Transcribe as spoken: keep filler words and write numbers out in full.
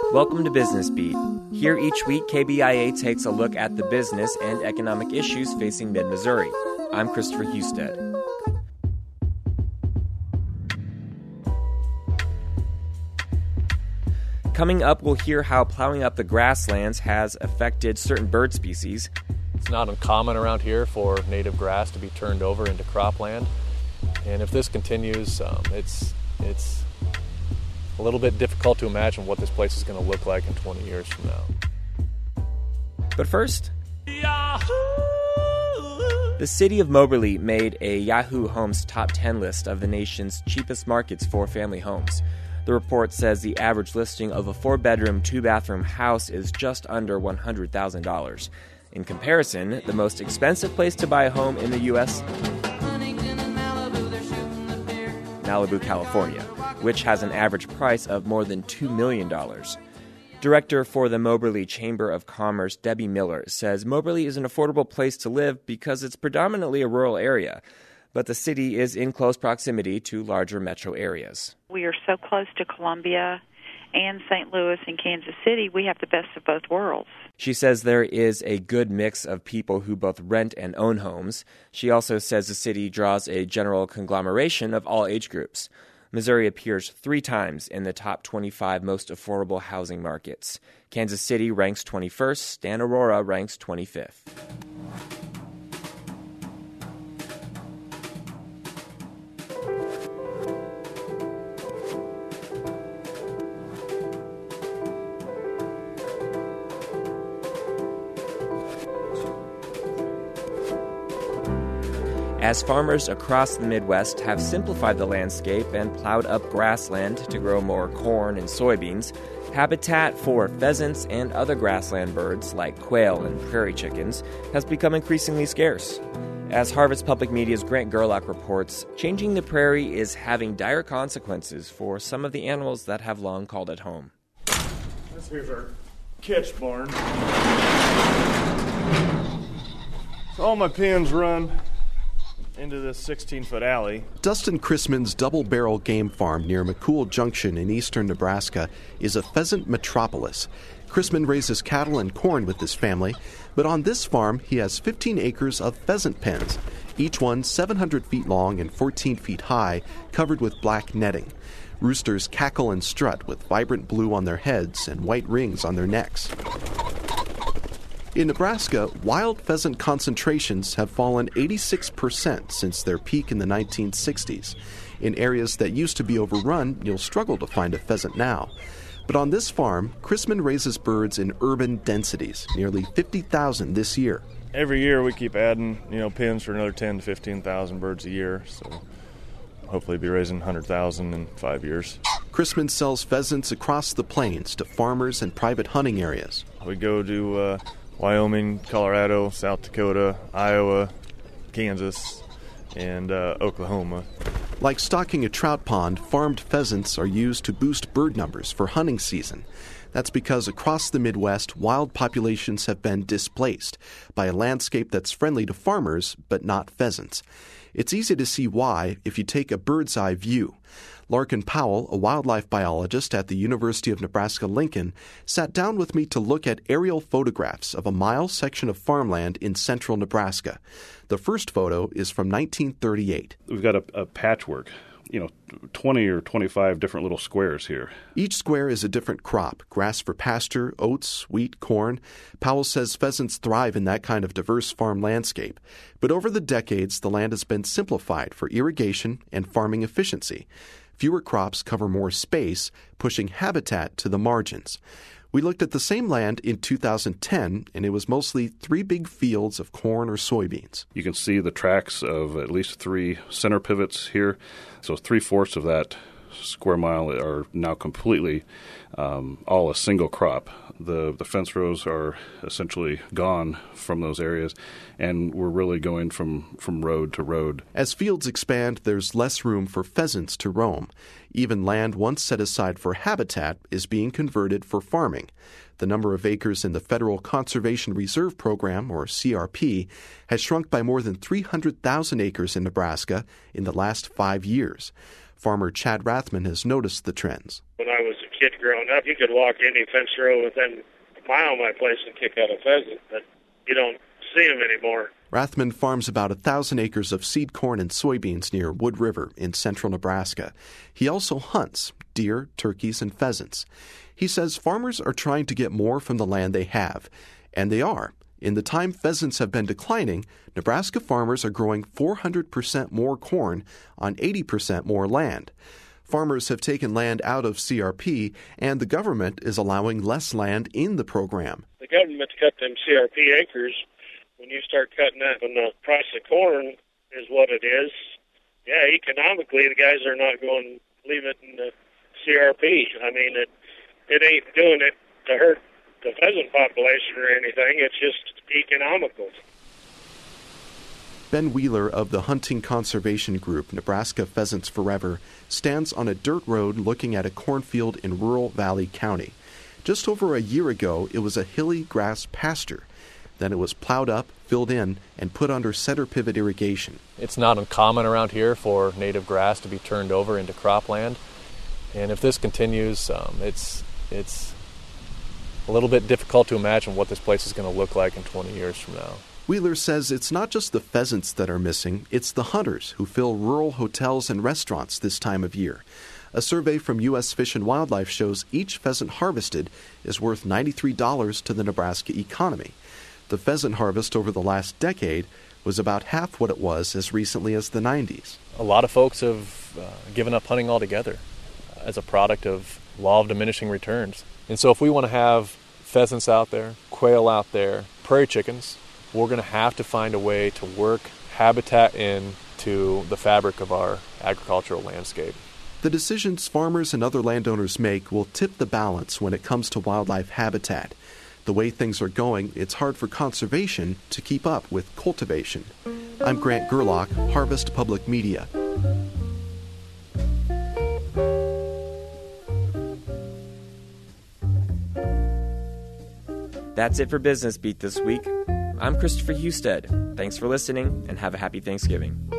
Welcome to Business Beat. Here each week, K B I A takes a look at the business and economic issues facing mid-Missouri. I'm Christopher Husted. Coming up, we'll hear how plowing up the grasslands has affected certain bird species. It's not uncommon around here for native grass to be turned over into cropland. And if this continues, um, it's it's a little bit difficult to imagine what this place is going to look like in twenty years from now. But first, Yahoo! The city of Moberly made a Yahoo Homes top ten list of the nation's cheapest markets for family homes. The report says the average listing of a four-bedroom, two-bathroom house is just under one hundred thousand dollars. In comparison, the most expensive place to buy a home in the U S, Malibu, California, which has an average price of more than two million dollars. Director for the Moberly Chamber of Commerce, Debbie Miller, says Moberly is an affordable place to live because it's predominantly a rural area, but the city is in close proximity to larger metro areas. We are so close to Columbia and Saint Louis and Kansas City, we have the best of both worlds. She says there is a good mix of people who both rent and own homes. She also says the city draws a general conglomeration of all age groups. Missouri appears three times in the top twenty-five most affordable housing markets. Kansas City ranks twenty-first, and Aurora ranks twenty-fifth. As farmers across the Midwest have simplified the landscape and plowed up grassland to grow more corn and soybeans, habitat for pheasants and other grassland birds like quail and prairie chickens has become increasingly scarce. As Harvest Public Media's Grant Gerlach reports, changing the prairie is having dire consequences for some of the animals that have long called it home. This here's our catch barn. So all my pens run into this sixteen-foot alley. Dustin Chrisman's Double Barrel Game Farm near McCool Junction in eastern Nebraska is a pheasant metropolis. Chrisman raises cattle and corn with his family, but on this farm he has fifteen acres of pheasant pens, each one seven hundred feet long and fourteen feet high, covered with black netting. Roosters cackle and strut with vibrant blue on their heads and white rings on their necks. In Nebraska, wild pheasant concentrations have fallen eighty-six percent since their peak in the nineteen sixties. In areas that used to be overrun, you'll struggle to find a pheasant now. But on this farm, Chrisman raises birds in urban densities, nearly fifty thousand this year. Every year we keep adding, you know, pens for another ten to fifteen thousand birds a year, so hopefully be raising one hundred thousand in five years. Chrisman sells pheasants across the plains to farmers and private hunting areas. We go to uh, Wyoming, Colorado, South Dakota, Iowa, Kansas, and uh, Oklahoma. Like stocking a trout pond, farmed pheasants are used to boost bird numbers for hunting season. That's because across the Midwest, wild populations have been displaced by a landscape that's friendly to farmers, but not pheasants. It's easy to see why if you take a bird's-eye view. Larkin Powell, a wildlife biologist at the University of Nebraska-Lincoln, sat down with me to look at aerial photographs of a mile section of farmland in central Nebraska. The first photo is from nineteen thirty-eight. We've got a, a patchwork, you know, twenty or twenty-five different little squares here. Each square is a different crop, grass for pasture, oats, wheat, corn. Powell says pheasants thrive in that kind of diverse farm landscape. But over the decades, the land has been simplified for irrigation and farming efficiency. Fewer crops cover more space, pushing habitat to the margins. We looked at the same land in two thousand ten, and it was mostly three big fields of corn or soybeans. You can see the tracks of at least three center pivots here. So three-fourths of that square mile are now completely um, all a single crop. The the fence rows are essentially gone from those areas, and we're really going from, from road to road. As fields expand, there's less room for pheasants to roam. Even land once set aside for habitat is being converted for farming. The number of acres in the Federal Conservation Reserve Program, or C R P, has shrunk by more than three hundred thousand acres in Nebraska in the last five years. Farmer Chad Rathman has noticed the trends. When I was kid growing up, you could walk any fence row within a mile of my place and kick out a pheasant, but you don't see them anymore. Rathman farms about a thousand acres of seed corn and soybeans near Wood River in central Nebraska. He also hunts deer, turkeys, and pheasants. He says farmers are trying to get more from the land they have, and they are. In the time pheasants have been declining, Nebraska farmers are growing four hundred percent more corn on eighty percent more land. Farmers have taken land out of C R P, and the government is allowing less land in the program. The government cut them C R P acres. When you start cutting that when the price of corn is what it is, yeah, economically the guys are not going to leave it in the C R P. I mean, it it ain't doing it to hurt the pheasant population or anything. It's just economical. Ben Wheeler of the hunting conservation group Nebraska Pheasants Forever stands on a dirt road looking at a cornfield in rural Valley County. Just over a year ago, it was a hilly grass pasture. Then it was plowed up, filled in, and put under center pivot irrigation. It's not uncommon around here for native grass to be turned over into cropland. And if this continues, um, it's it's a little bit difficult to imagine what this place is going to look like in twenty years from now. Wheeler says it's not just the pheasants that are missing, it's the hunters who fill rural hotels and restaurants this time of year. A survey from U S Fish and Wildlife shows each pheasant harvested is worth ninety-three dollars to the Nebraska economy. The pheasant harvest over the last decade was about half what it was as recently as the nineties. A lot of folks have uh, given up hunting altogether as a product of law of diminishing returns. And so if we want to have pheasants out there, quail out there, prairie chickens, we're going to have to find a way to work habitat into the fabric of our agricultural landscape. The decisions farmers and other landowners make will tip the balance when it comes to wildlife habitat. The way things are going, it's hard for conservation to keep up with cultivation. I'm Grant Gerlach, Harvest Public Media. That's it for Business Beat this week. I'm Christopher Husted. Thanks for listening, and have a happy Thanksgiving.